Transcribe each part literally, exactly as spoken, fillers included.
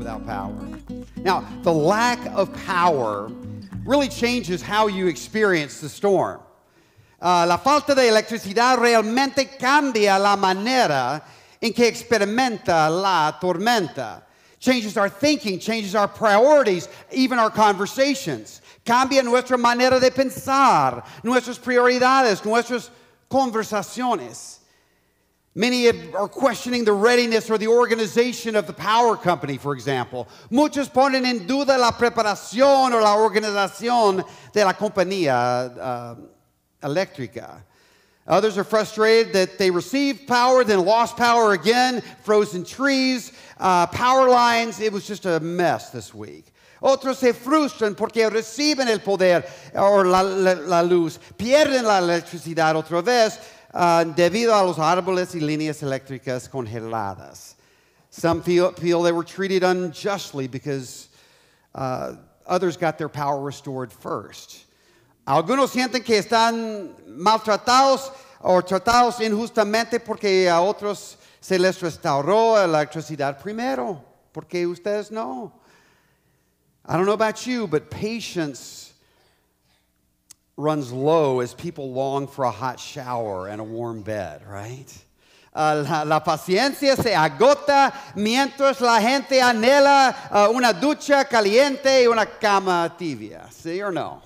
without power. Now, the lack of power really changes how you experience the storm. Uh, la falta de electricidad realmente cambia la manera en que experimenta la tormenta. Changes our thinking, changes our priorities, even our conversations. Cambia nuestra manera de pensar, nuestras prioridades, nuestras conversaciones. Many are questioning the readiness or the organization of the power company, for example. Muchos ponen en duda la preparación o la organización de la compañía uh, eléctrica. Others are frustrated that they received power, then lost power again, frozen trees, uh, power lines. It was just a mess this week. Otros se frustran porque reciben el poder o la, la, la luz, pierden la electricidad otra vez uh, debido a los árboles y líneas eléctricas congeladas. Some feel, feel they were treated unjustly because uh, others got their power restored first. Algunos sienten que están maltratados o tratados injustamente porque a otros se les restauró la electricidad primero, porque ustedes no. I don't know about you, but patience runs low as people long for a hot shower and a warm bed, right? Uh, la, la paciencia se agota mientras la gente anhela uh, una ducha caliente y una cama tibia. See or no?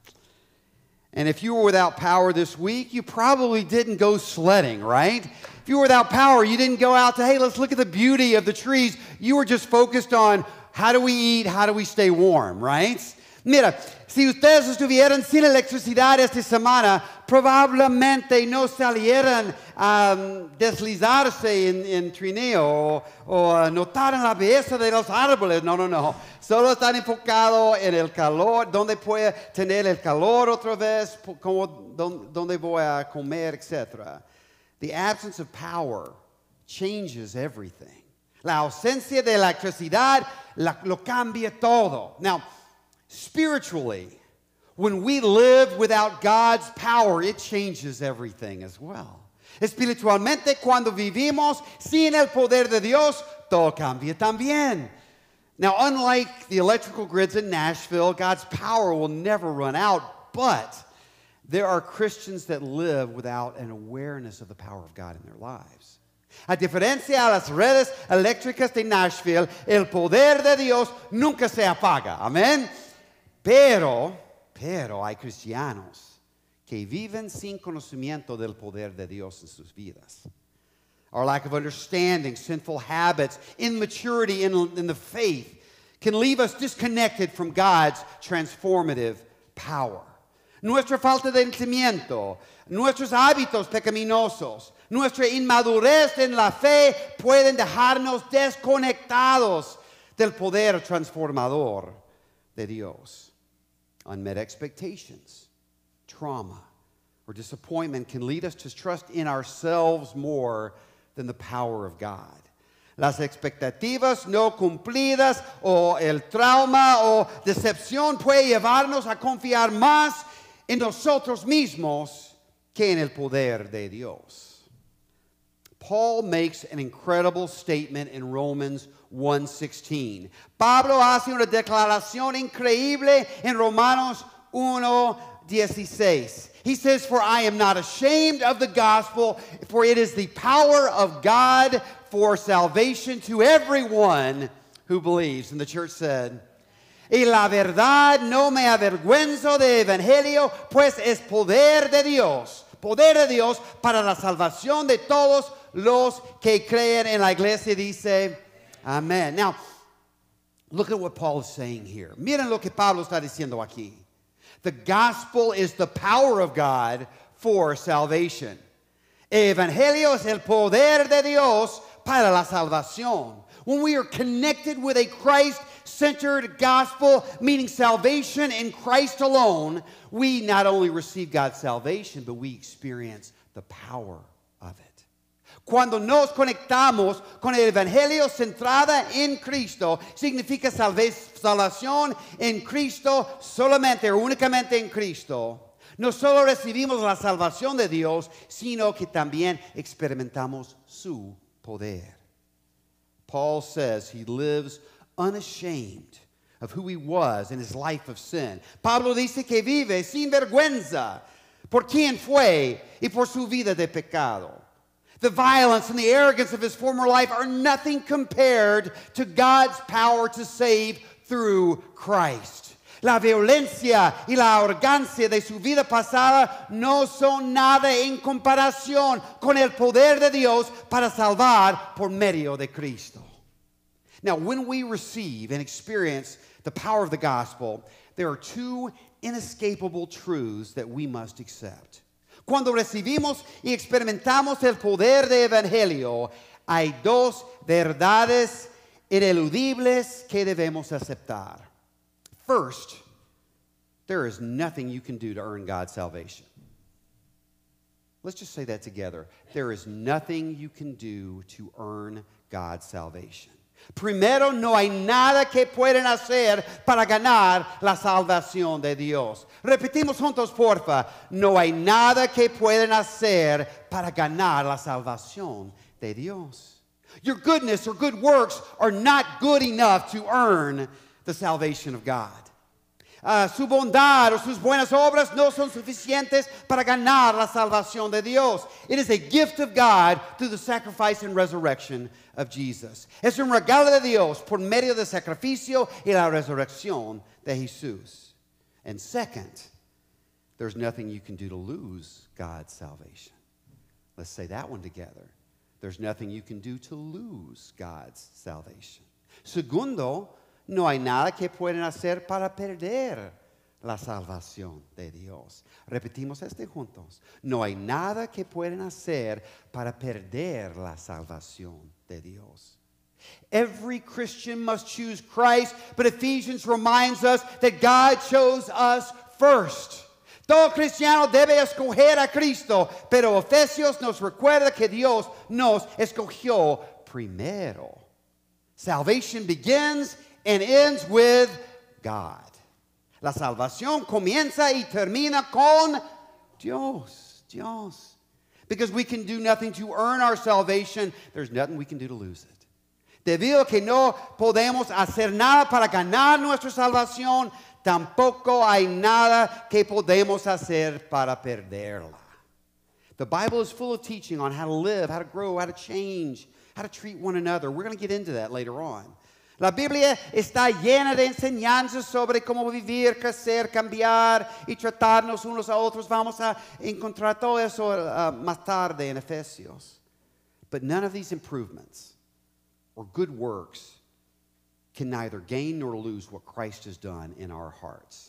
And if you were without power this week, you probably didn't go sledding, right? If you were without power, you didn't go out to, hey, let's look at the beauty of the trees. You were just focused on how do we eat, how do we stay warm, right? Mira, si ustedes estuvieran sin electricidad esta semana, probablemente no salieran a um, deslizarse en, en trineo o, o notaran la belleza de los árboles. No, no, no. Solo están enfocados en el calor, donde puede tener el calor otra vez, como donde voy a comer, et cetera. The absence of power changes everything. La ausencia de electricidad la, lo cambia todo. Now, spiritually, when we live without God's power, it changes everything as well. Espiritualmente, cuando vivimos sin el poder de Dios, todo cambia también. Now, unlike the electrical grids in Nashville, God's power will never run out, but there are Christians that live without an awareness of the power of God in their lives. A diferencia a las redes eléctricas de Nashville, el poder de Dios nunca se apaga. Amén. Pero, pero hay cristianos que viven sin conocimiento del poder de Dios en sus vidas. Our lack of understanding, sinful habits, immaturity in, in the faith can leave us disconnected from God's transformative power. Nuestra falta de entendimiento, nuestros hábitos pecaminosos, nuestra inmadurez en la fe pueden dejarnos desconectados del poder transformador de Dios. Unmet expectations, trauma, or disappointment can lead us to trust in ourselves more than the power of God. Las expectativas no cumplidas o el trauma o decepción puede llevarnos a confiar más en nosotros mismos que en el poder de Dios. Paul makes an incredible statement in Romans one sixteen. Pablo hace una declaración increíble en Romanos one dieciséis. He says, "For I am not ashamed of the gospel, for it is the power of God for salvation to everyone who believes." And the church said, "Y la verdad no me avergüenzo de evangelio, pues es poder de Dios, poder de Dios para la salvación de todos los que creen." En la iglesia dice, amén. Now, look at what Paul is saying here. Miren lo que Pablo está diciendo aquí. The gospel is the power of God for salvation. Evangelio es el poder de Dios para la salvación. When we are connected with a Christ-centered gospel, meaning salvation in Christ alone, we not only receive God's salvation, but we experience the power of it. Cuando nos conectamos con el Evangelio centrada en Cristo, significa salve, salvación en Cristo solamente o únicamente en Cristo. No solo recibimos la salvación de Dios, sino que también experimentamos su poder. Paul says he lives unashamed of who he was in his life of sin. Pablo dice que vive sin vergüenza por quien fue y por su vida de pecado. The violence and the arrogance of his former life are nothing compared to God's power to save through Christ. La violencia y la arrogancia de su vida pasada no son nada en comparación con el poder de Dios para salvar por medio de Cristo. Now, when we receive and experience the power of the gospel, there are two inescapable truths that we must accept. Cuando recibimos y experimentamos el poder del Evangelio, hay dos verdades ineludibles que debemos aceptar. First, there is nothing you can do to earn God's salvation. Let's just say that together. There is nothing you can do to earn God's salvation. Primero, no hay nada que pueden hacer para ganar la salvación de Dios. Repetimos juntos, porfa. No hay nada que pueden hacer para ganar la salvación de Dios. Your goodness or good works are not good enough to earn the salvation of God. Uh, su bondad o sus buenas obras no son suficientes para ganar la salvación de Dios. It is a gift of God through the sacrifice and resurrection of Jesus. Es un regalo de Dios por medio del sacrificio y la resurrección de Jesús. And second, there's nothing you can do to lose God's salvation. Let's say that one together. There's nothing you can do to lose God's salvation. Segundo, no hay nada que pueden hacer para perder la salvación de Dios. Repetimos este juntos. No hay nada que pueden hacer para perder la salvación de Dios. Every Christian must choose Christ, but Ephesians reminds us that God chose us first. Todo cristiano debe escoger a Cristo, pero Efesios nos recuerda que Dios nos escogió primero. Salvation begins and ends with God. La salvación comienza y termina con Dios, Dios. Because we can do nothing to earn our salvation, there's nothing we can do to lose it. Debido a que no podemos hacer nada para ganar nuestra salvación, tampoco hay nada que podemos hacer para perderla. The Bible is full of teaching on how to live, how to grow, how to change, how to treat one another. We're going to get into that later on. La Biblia está llena de enseñanzas sobre cómo vivir, crecer, cambiar y tratarnos unos a otros. Vamos a encontrar todo eso uh, más tarde en Efesios. But none of these improvements or good works can neither gain nor lose what Christ has done in our hearts.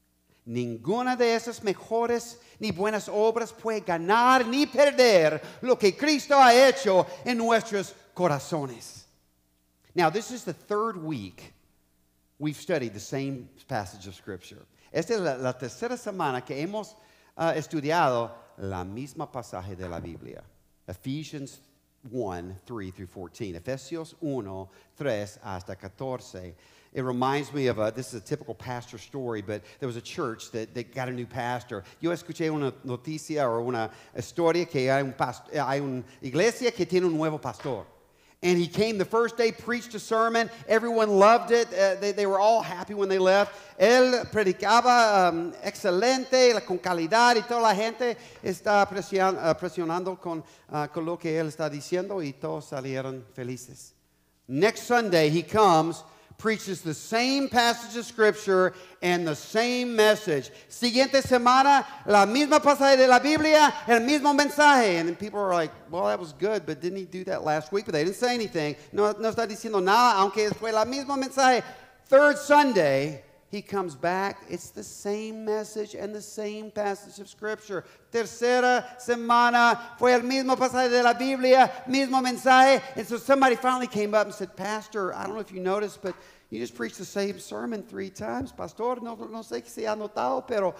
Ninguna de esas mejores ni buenas obras puede ganar ni perder lo que Cristo ha hecho en nuestros corazones. Now, this is the third week we've studied the same passage of Scripture. Esta es la, la tercera semana que hemos uh, estudiado la misma pasaje de la Biblia. Ephesians one, three through fourteen. Efesios uno, tres hasta catorce. It reminds me of a, this is a typical pastor story, but there was a church that, that got a new pastor. Yo escuché una noticia o una historia que hay, un past, hay una iglesia que tiene un nuevo pastor. And he came the first day, preached a sermon. Everyone loved it. Uh, they, they were all happy when they left. Él predicaba um, excelente, con calidad, y toda la gente está presion, uh, presionando con, uh, con lo que él está diciendo, y todos salieron felices. Next Sunday, he comes, preaches the same passage of Scripture and the same message. Siguiente semana, la misma pasaje de la Biblia, el mismo mensaje. And then people are like, well, that was good, but didn't he do that last week? But they didn't say anything. No, no está diciendo nada, aunque fue la misma mensaje. Third Sunday, he comes back. It's the same message and the same passage of Scripture. Tercera semana, fue el mismo pasaje de la Biblia, mismo mensaje. And so somebody finally came up and said, Pastor, I don't know if you noticed, but you just preached the same sermon three times. Pastor, no, no sé si ha notado, pero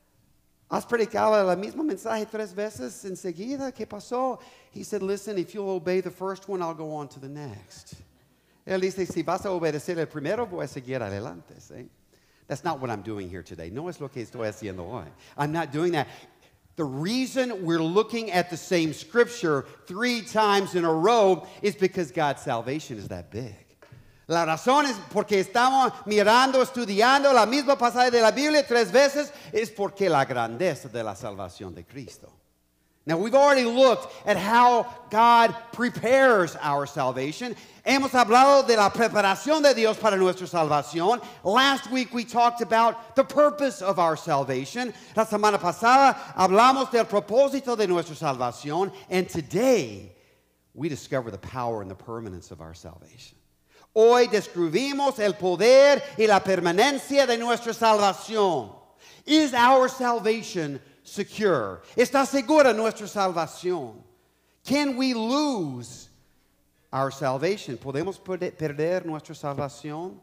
has predicado el mismo mensaje tres veces enseguida. ¿Qué pasó? He said, listen, if you'll obey the first one, I'll go on to the next. Él dice, si vas a obedecer el primero, voy a seguir adelante. ¿Sí? That's not what I'm doing here today. No es lo que estoy haciendo hoy. I'm not doing that. The reason we're looking at the same Scripture three times in a row is because God's salvation is that big. La razón es porque estamos mirando, estudiando la misma pasaje de la Biblia tres veces, es porque la grandeza de la salvación de Cristo. Now, we've already looked at how God prepares our salvation. Hemos hablado de la preparación de Dios para nuestra salvación. Last week, we talked about the purpose of our salvation. La semana pasada, hablamos del propósito de nuestra salvación. And today, we discover the power and the permanence of our salvation. Hoy descubrimos el poder y la permanencia de nuestra salvación. Is our salvation secure? ¿Está segura nuestra salvación? Can we lose our salvation? ¿Podemos perder nuestra salvación?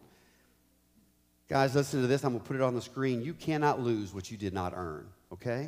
Guys, listen to this. I'm going to put it on the screen. You cannot lose what you did not earn, okay?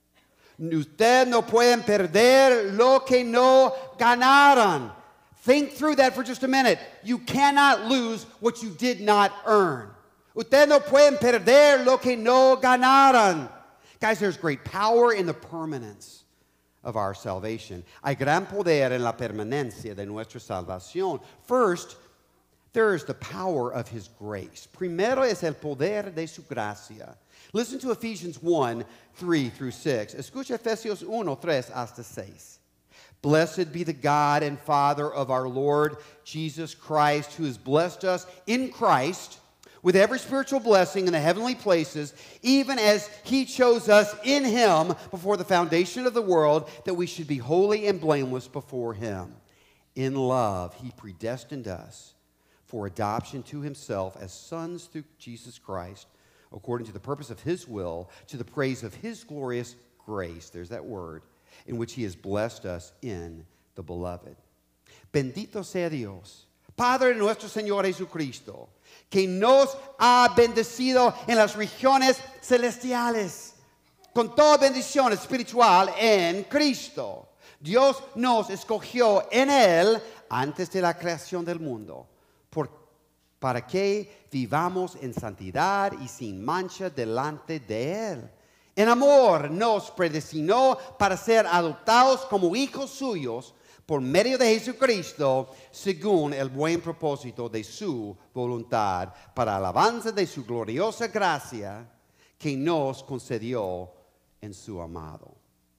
Ustedes no pueden perder lo que no ganaron. Think through that for just a minute. You cannot lose what you did not earn. Ustedes no pueden perder lo que no ganaron. Guys, there's great power in the permanence of our salvation. Hay gran poder en la permanencia de nuestra salvación. First, there is the power of His grace. Primero es el poder de su gracia. Listen to Ephesians one, three through six. Escucha Efesios uno, tres hasta seis. Blessed be the God and Father of our Lord Jesus Christ, who has blessed us in Christ with every spiritual blessing in the heavenly places, even as He chose us in Him before the foundation of the world, that we should be holy and blameless before Him. In love, He predestined us for adoption to Himself as sons through Jesus Christ, according to the purpose of His will, to the praise of His glorious grace, there's that word, in which He has blessed us in the Beloved. Bendito sea Dios, Padre de nuestro Señor Jesucristo, que nos ha bendecido en las regiones celestiales con toda bendición espiritual en Cristo. Dios nos escogió en Él antes de la creación del mundo por, para que vivamos en santidad y sin mancha delante de Él. En amor nos predestinó para ser adoptados como hijos suyos por medio de Jesucristo, según el buen propósito de su voluntad, para alabanza de su gloriosa gracia que nos concedió en su amado.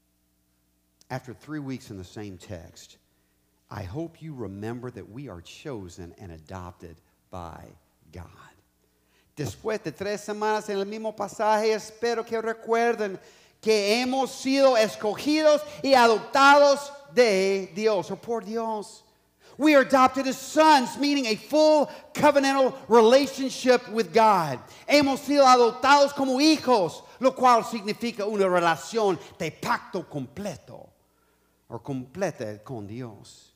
After three weeks in the same text, I hope you remember that we are chosen and adopted by God. Después de tres semanas en el mismo pasaje, espero que recuerden que hemos sido escogidos y adoptados de Dios, o por Dios. We are adopted as sons, meaning a full covenantal relationship with God. Hemos sido adoptados como hijos, lo cual significa una relación de pacto completo, or completa con Dios.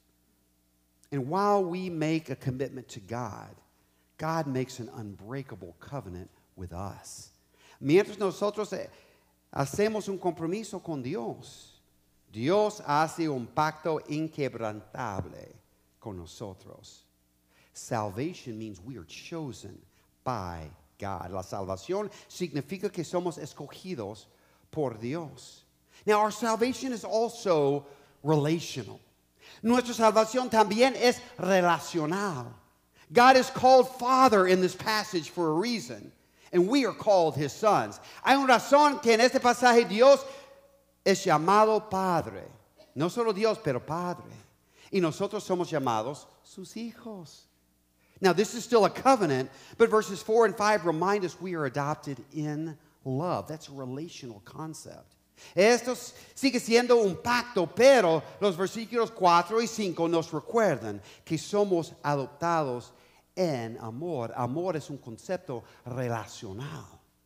And while we make a commitment to God, God makes an unbreakable covenant with us. Mientras nosotros hacemos un compromiso con Dios, Dios hace un pacto inquebrantable con nosotros. Salvation means we are chosen by God. La salvación significa que somos escogidos por Dios. Now, our salvation is also relational. Nuestra salvación también es relacional. God is called Father in this passage for a reason, and we are called His sons. Hay una razón que en este pasaje Dios es llamado Padre. No solo Dios, pero Padre. Y nosotros somos llamados sus hijos. Now, this is still a covenant, but verses four and five remind us we are adopted in love. That's a relational concept. Esto sigue siendo un pacto, pero los versículos cuatro y cinco nos recuerdan que somos adoptados en amor. Amor es un concepto relacional.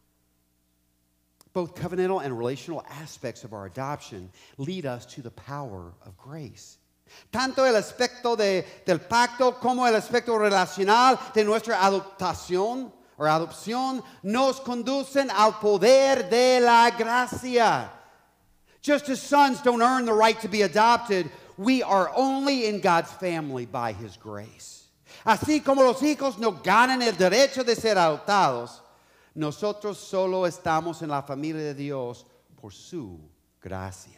Both covenantal and relational aspects of our adoption lead us to the power of grace. Tanto el aspecto de, del pacto como el aspecto relacional de nuestra adoptación o adopción nos conducen al poder de la gracia. Just as sons don't earn the right to be adopted, we are only in God's family by His grace. Así como los hijos no ganan el derecho de ser adoptados, nosotros solo estamos en la familia de Dios por su gracia.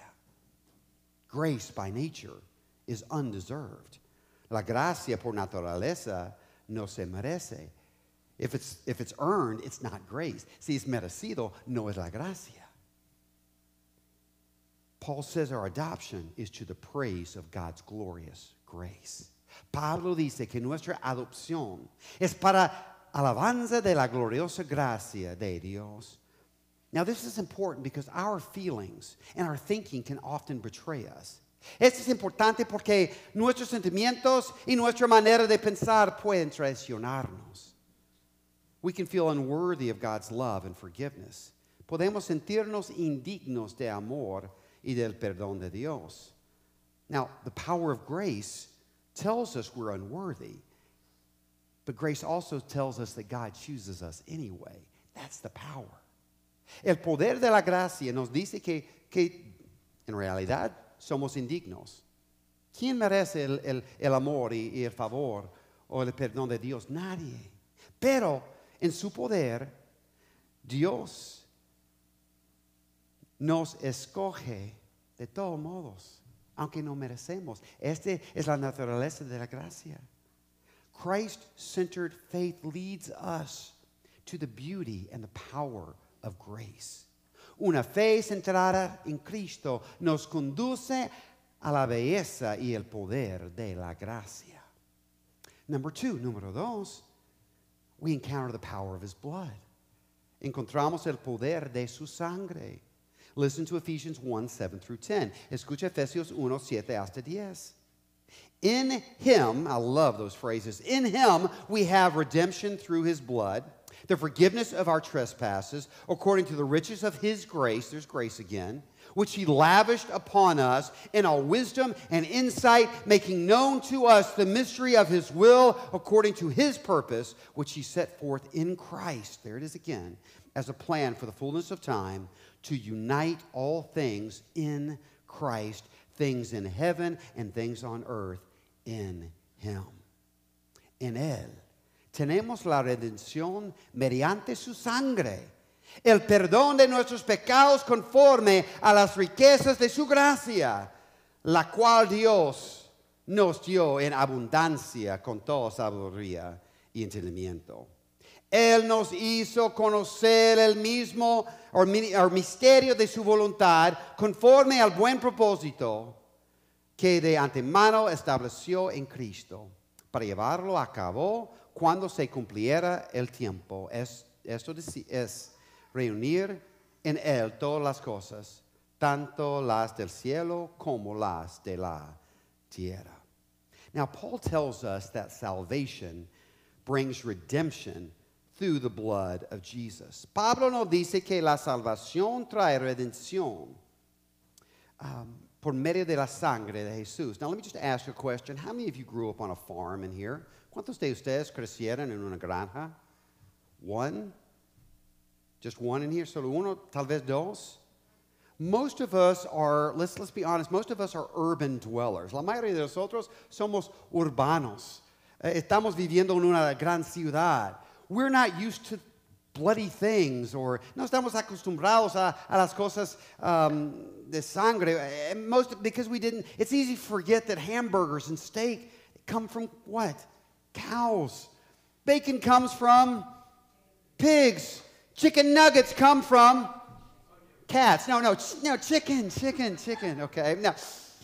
Grace by nature is undeserved. La gracia por naturaleza no se merece. If it's, if it's earned, it's not grace. Si es merecido, no es la gracia. Paul says our adoption is to the praise of God's glorious grace. Pablo dice que nuestra adopción es para alabanza de la gloriosa gracia de Dios. Now, this is important because our feelings and our thinking can often betray us. Esto es importante porque nuestros sentimientos y nuestra manera de pensar pueden traicionarnos. We can feel unworthy of God's love and forgiveness. Podemos sentirnos indignos de amor y del perdón de Dios. Now, the power of grace tells us we're unworthy, but grace also tells us that God chooses us anyway. That's the power. El poder de la gracia nos dice que, que en realidad somos indignos. ¿Quién merece el, el, el amor y, y el favor o el perdón de Dios? Nadie. Pero en su poder, Dios nos escoge de todos modos, aunque no merecemos. Esta es la naturaleza de la gracia. Christ-centered faith leads us to the beauty and the power of grace. Una fe centrada en Cristo nos conduce a la belleza y el poder de la gracia. Number two, número dos, we encounter the power of his blood. Encontramos el poder de su sangre. Listen to Ephesians one, seven through ten. Escucha Efesios one, siete hasta diez. In him, I love those phrases, in him we have redemption through his blood, the forgiveness of our trespasses, according to the riches of his grace, there's grace again, which he lavished upon us in all wisdom and insight, making known to us the mystery of his will, according to his purpose, which he set forth in Christ, there it is again, as a plan for the fullness of time, to unite all things in Christ, things in heaven and things on earth in him. En él tenemos la redención mediante su sangre, el perdón de nuestros pecados conforme a las riquezas de su gracia, la cual Dios nos dio en abundancia con toda sabiduría y entendimiento. Él nos hizo conocer el mismo o el misterio de su voluntad conforme al buen propósito que de antemano estableció en Cristo para llevarlo a cabo cuando se cumpliera el tiempo. Es, esto es reunir en él todas las cosas, tanto las del cielo como las de la tierra. Now, Paul tells us that salvation brings redemption through the blood of Jesus. Pablo nos dice que la salvación trae redención um, por medio de la sangre de Jesús. Now, let me just ask you a question. How many of you grew up on a farm in here? ¿Cuántos de ustedes crecieron en una granja? One? Just one in here? Solo uno? Tal vez dos? Most of us are, let's, let's be honest, most of us are urban dwellers. La mayoría de nosotros somos urbanos. Eh, estamos viviendo en una gran ciudad. We're not used to bloody things, or no estamos acostumbrados a, a las cosas um, de sangre. And most because we didn't. It's easy to forget that hamburgers and steak come from what? Cows. Bacon comes from pigs. Chicken nuggets come from cats. No, no, no, chicken, chicken, chicken. Okay, now.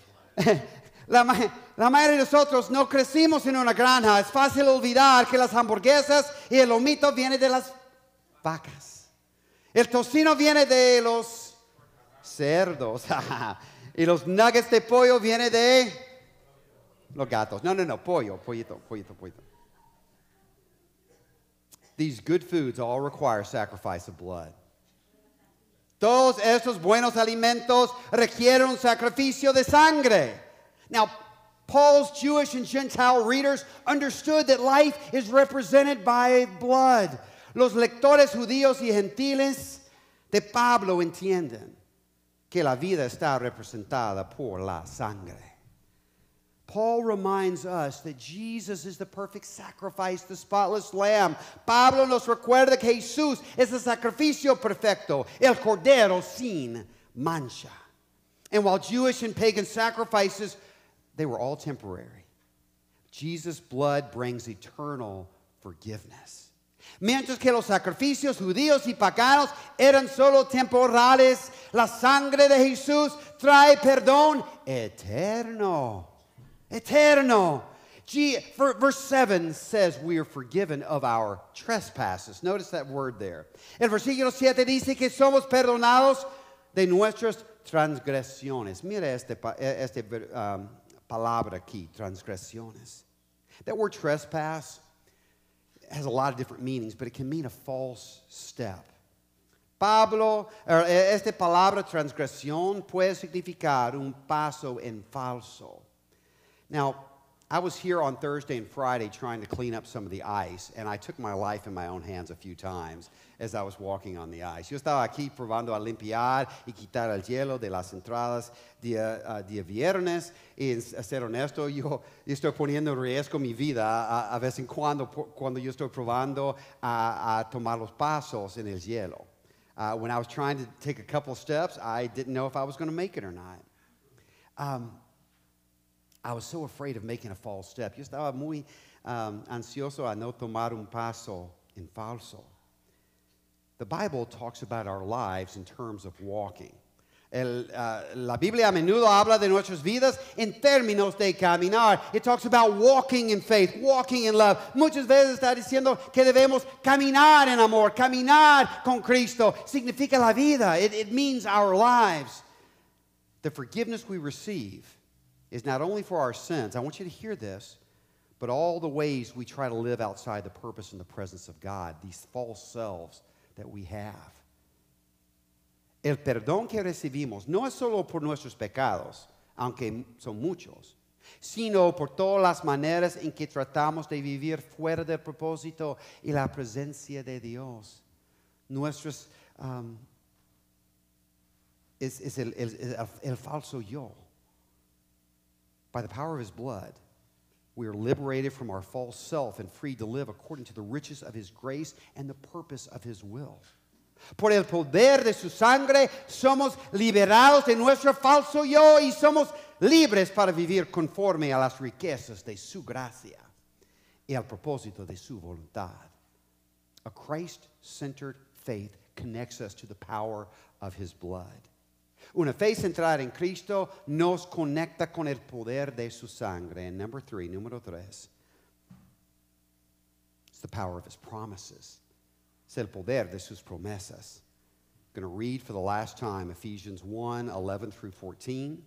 La, la mayoría de nosotros no crecimos en una granja. Es fácil olvidar que las hamburguesas y el lomito vienen de las vacas. El tocino viene de los cerdos. Y los nuggets de pollo vienen de los gatos. No, no, no, pollo, pollito, pollito, pollito. These good foods all require sacrifice of blood. Todos estos buenos alimentos requieren un sacrificio de sangre. Now, Paul's Jewish and Gentile readers understood that life is represented by blood. Los lectores judíos y gentiles de Pablo entienden que la vida está representada por la sangre. Paul reminds us that Jesus is the perfect sacrifice, the spotless lamb. Pablo nos recuerda que Jesús es el sacrificio perfecto, el cordero sin mancha. And while Jewish and pagan sacrifices, they were all temporary, Jesus' blood brings eternal forgiveness. Mientras que los sacrificios judíos y paganos eran solo temporales, la sangre de Jesús trae perdón eterno. Eterno. Gee, for, verse seven says we are forgiven of our trespasses. Notice that word there. El versículo siete dice que somos perdonados de nuestras transgresiones. Mira este, este um, palabra aquí, transgresiones. That word trespass has a lot of different meanings, but it can mean a false step. Pablo, er, esta palabra transgresión puede significar un paso en falso. Now, I was here on Thursday and Friday trying to clean up some of the ice, and I took my life in my own hands a few times as I was walking on the ice. Yo estaba aquí probando a limpiar y quitar el hielo de las entradas día, uh, día viernes, y a ser honesto, yo, yo estoy poniendo en riesgo mi vida a, a vez en cuando, cuando yo estoy probando a, a tomar los pasos en el hielo. Uh, when I was trying to take a couple steps, I didn't know if I was going to make it or not. Um, I was so afraid of making a false step. Yo estaba muy um, ansioso a no tomar un paso en falso. The Bible talks about our lives in terms of walking. El, uh, la Biblia a menudo habla de nuestras vidas en términos de caminar. It talks about walking in faith, walking in love. Muchas veces está diciendo que debemos caminar en amor, caminar con Cristo. Significa la vida. It, it means our lives. The forgiveness we receive is not only for our sins, I want you to hear this, but all the ways we try to live outside the purpose and the presence of God, these false selves that we have. El perdón que recibimos no es solo por nuestros pecados, aunque son muchos, sino por todas las maneras en que tratamos de vivir fuera del propósito y la presencia de Dios. Nuestros, um, es, es el, el, el, el falso yo. By the power of his blood, we are liberated from our false self and free to live according to the riches of his grace and the purpose of his will. Por el poder de su sangre, somos liberados de nuestro falso yo y somos libres para vivir conforme a las riquezas de su gracia y al propósito de su voluntad. A Christ-centered faith connects us to the power of his blood. Una fe centrada en Cristo nos conecta con el poder de su sangre. And number three, número tres, it's the power of his promises. Es el poder de sus promesas. I'm going to read for the last time Ephesians one, eleven through fourteen.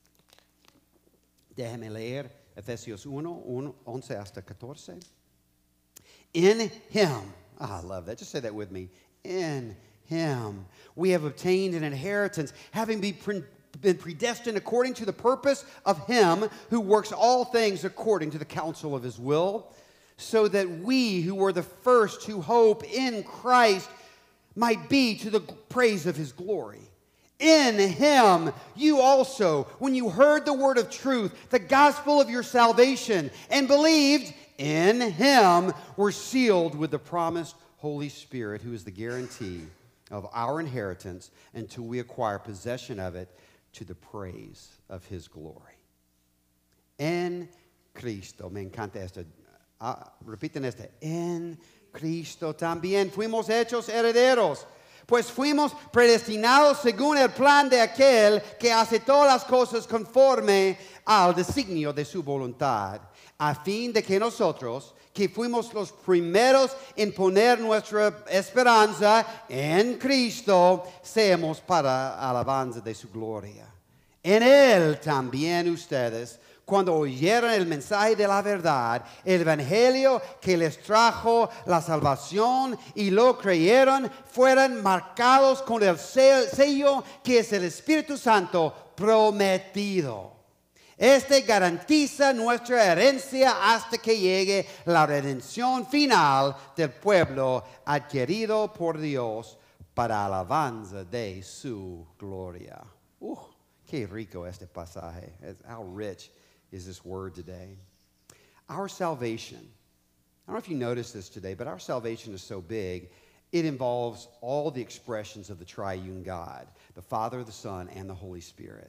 Déjeme leer Efesios uno, once hasta catorce. In him, oh, I love that. Just say that with me. In him we have obtained an inheritance, having been predestined according to the purpose of him who works all things according to the counsel of his will, so that we who were the first to hope in Christ might be to the praise of his glory. In him you also, when you heard the word of truth, the gospel of your salvation, and believed, in him were sealed with the promised Holy Spirit, who is the guarantee of our inheritance until we acquire possession of it to the praise of his glory. En Cristo, me encanta esto. Ah, repiten este. En Cristo también fuimos hechos herederos, pues fuimos predestinados según el plan de aquel que hace todas las cosas conforme al designio de su voluntad, a fin de que nosotros, que fuimos los primeros en poner nuestra esperanza en Cristo, seamos para alabanza de su gloria. En él también ustedes, cuando oyeron el mensaje de la verdad, el evangelio que les trajo la salvación y lo creyeron, fueron marcados con el sello que es el Espíritu Santo prometido. Este garantiza nuestra herencia hasta que llegue la redención final del pueblo adquirido por Dios para alabanza de su gloria. Uh, qué rico este pasaje. How rich is this word today? Our salvation, I don't know if you noticed this today, but our salvation is so big, it involves all the expressions of the triune God, the Father, the Son, and the Holy Spirit.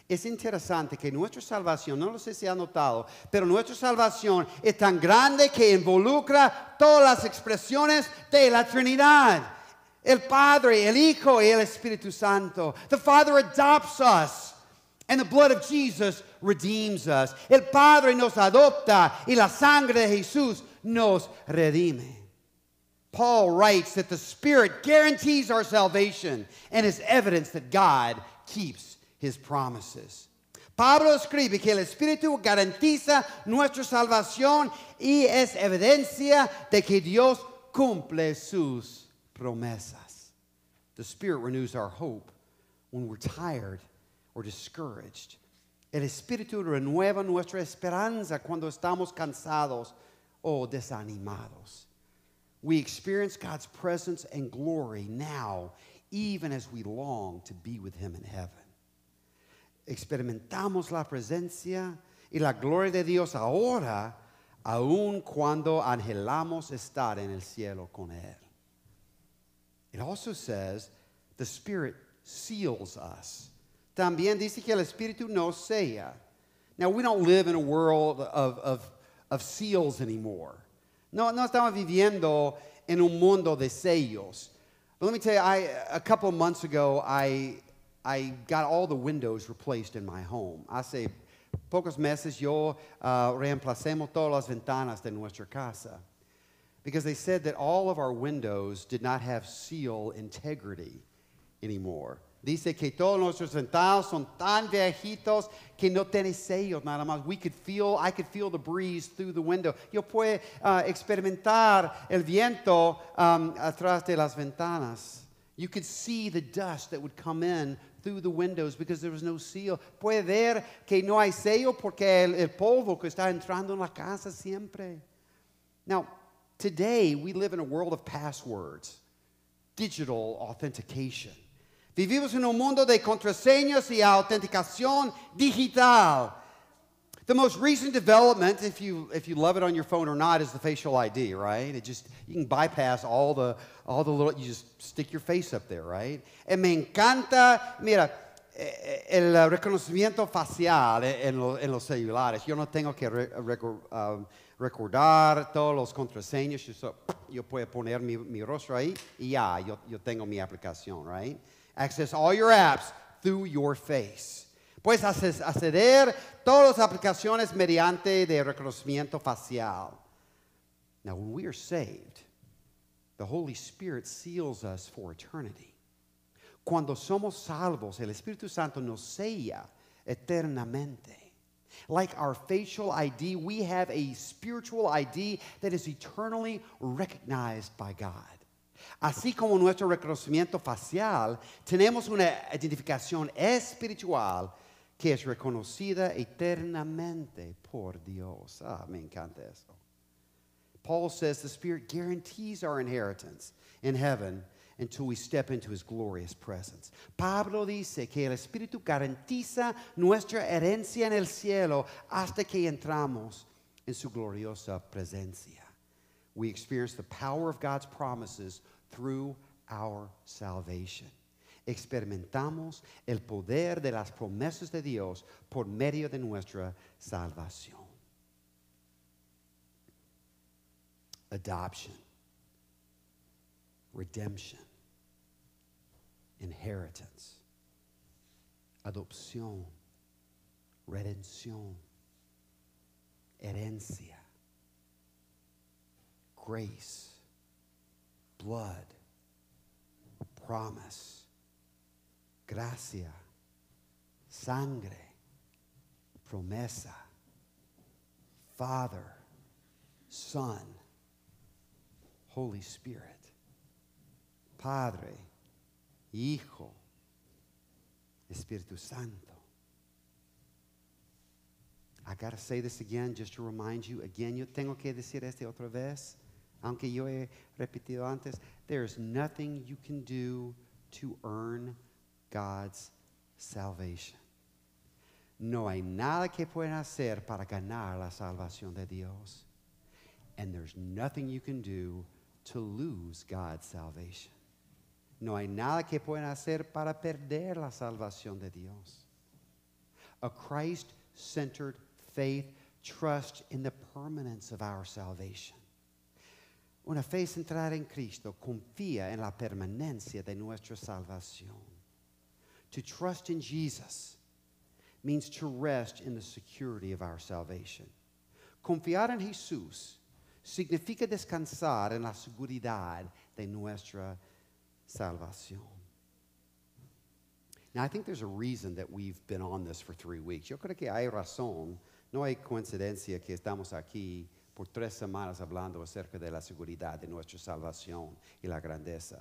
Es interesante que nuestra salvación, no lo sé si ha notado, pero nuestra salvación es tan grande que involucra todas las expresiones de la Trinidad. El Padre, el Hijo y el Espíritu Santo. The Father adopts us, and the blood of Jesus redeems us. El Padre nos adopta y la sangre de Jesús nos redime. Paul writes that the Spirit guarantees our salvation and is evidence that God keeps His promises. Pablo escribe que el Espíritu garantiza nuestra salvación y es evidencia de que Dios cumple sus promesas. The Spirit renews our hope when we're tired or discouraged. El Espíritu renueva nuestra esperanza cuando estamos cansados o desanimados. We experience God's presence and glory now, even as we long to be with Him in heaven. Experimentamos la presencia y la gloria de Dios ahora, aun cuando anhelamos estar en el cielo con Él. It also says the Spirit seals us. También dice que el Espíritu nos sella. Now, we don't live in a world of, of, of seals anymore. No, no estamos viviendo en un mundo de sellos. But let me tell you, I, a couple of months ago, I, I got all the windows replaced in my home. Hace pocos meses yo uh, reemplacemos todas las ventanas de nuestra casa. Because they said that all of our windows did not have seal integrity anymore. Dice que todos nuestros ventanas son tan viejitos que no tienen sellos nada más. We could feel, I could feel the breeze through the window. Yo puedo uh, experimentar el viento um, atrás de las ventanas. You could see the dust that would come in through the windows because there was no seal. Puede ver que no hay sello porque el, el polvo que está entrando en la casa siempre. Now, today we live in a world of passwords, digital authentication. Vivimos en un mundo de contraseñas y autenticación digital. The most recent development, if you if you love it on your phone or not, is the facial I D, right? It just you can bypass all the all the little. You just stick your face up there, right? And me encanta, mira, el reconocimiento facial en, lo, en los celulares. Yo no tengo que re, reco, um, recordar todos los contraseñas. Yo, yo puedo poner mi, mi rostro ahí y ya, yo, yo tengo mi aplicación, right? Access all your apps through your face. Puedes acceder todas las aplicaciones mediante de reconocimiento facial. Now, when we are saved, the Holy Spirit seals us for eternity. Cuando somos salvos, el Espíritu Santo nos sella eternamente. Like our facial I D, we have a spiritual I D that is eternally recognized by God. Así como nuestro reconocimiento facial, tenemos una identificación espiritual que es reconocida eternamente por Dios. Ah, me encanta eso. Paul says the Spirit guarantees our inheritance in heaven until we step into His glorious presence. Pablo dice que el Espíritu garantiza nuestra herencia en el cielo hasta que entramos en su gloriosa presencia. We experience the power of God's promises through our salvation. Experimentamos el poder de las promesas de Dios por medio de nuestra salvación. Adoption, redemption, inheritance, adopción, redención, herencia, grace, blood, promise, gracia, sangre, promesa, Father, Son, Holy Spirit, Padre, Hijo, Espíritu Santo. I got to say this again just to remind you. Again, yo tengo que decir este otra vez. Aunque yo he repetido antes, there's nothing you can do to earn God's salvation. No hay nada que puedan hacer para ganar la salvación de Dios. And there's nothing you can do to lose God's salvation. No hay nada que puedan hacer para perder la salvación de Dios. a Christ-centered faith trust in the permanence of our salvation. Una fe centrada en Cristo confía en la permanencia de nuestra salvación. To trust in Jesus means to rest in the security of our salvation. Confiar en Jesús significa descansar en la seguridad de nuestra salvación. Now, I think there's a reason that we've been on this for three weeks. Yo creo que hay razón, no hay coincidencia que estamos aquí por tres semanas hablando acerca de la seguridad de nuestra salvación y la grandeza.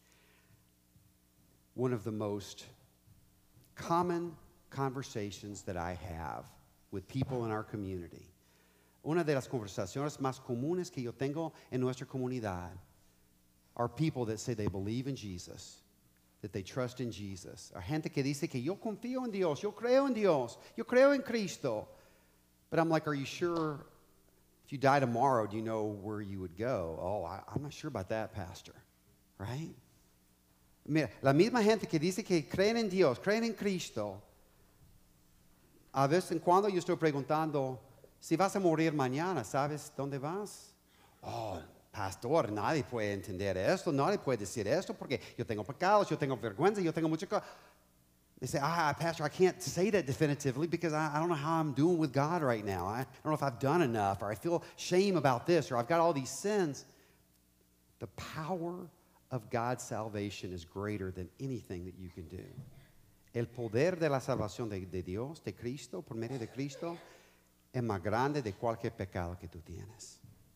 One of the most common conversations that I have with people in our community, una de las conversaciones más comunes que yo tengo en nuestra comunidad, are people that say they believe in Jesus, that they trust in Jesus. Are gente que dice que yo confío en Dios, yo creo en Dios, yo creo en Cristo. But I'm like, are you sure if you die tomorrow, do you know where you would go? Oh, I, I'm not sure about that, Pastor. Right? Mira, la misma gente que dice que creen en Dios, creen en Cristo, a veces en cuando yo estoy preguntando, si vas a morir mañana, ¿sabes dónde vas? Oh, pastor, nadie puede entender esto, nadie puede decir esto porque yo tengo pecados, yo tengo vergüenza, yo tengo muchas cosas. They say, ah, Pastor, I can't say that definitively because I, I don't know how I'm doing with God right now. I, I don't know if I've done enough, or I feel shame about this, or I've got all these sins. The power of God's salvation is greater than anything that you can do. El poder de la salvación de, de Dios, de Cristo, por medio de Cristo, es más grande de cualquier pecado que tú tienes.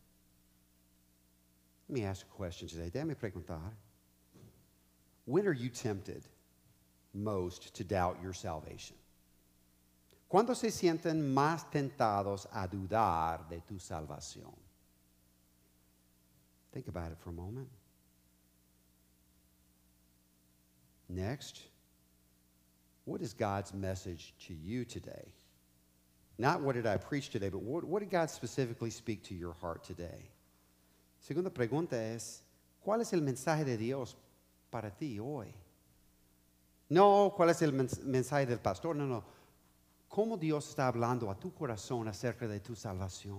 Let me ask a question today. Déjame preguntar. When are you tempted most to doubt your salvation? ¿Cuándo se sienten más tentados a dudar de tu salvación? Think about it for a moment. Next, what is God's message to you today? Not what did I preach today, but what, what did God specifically speak to your heart today? Segunda pregunta es, ¿cuál es el mensaje de Dios para ti hoy? No, ¿cuál es el mens- mensaje del pastor? No, no. ¿Cómo Dios está hablando a tu corazón acerca de tu salvación?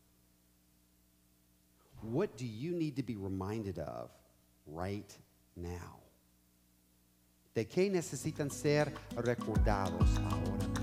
What do you need to be reminded of right now? ¿De qué necesitan ser recordados ahora?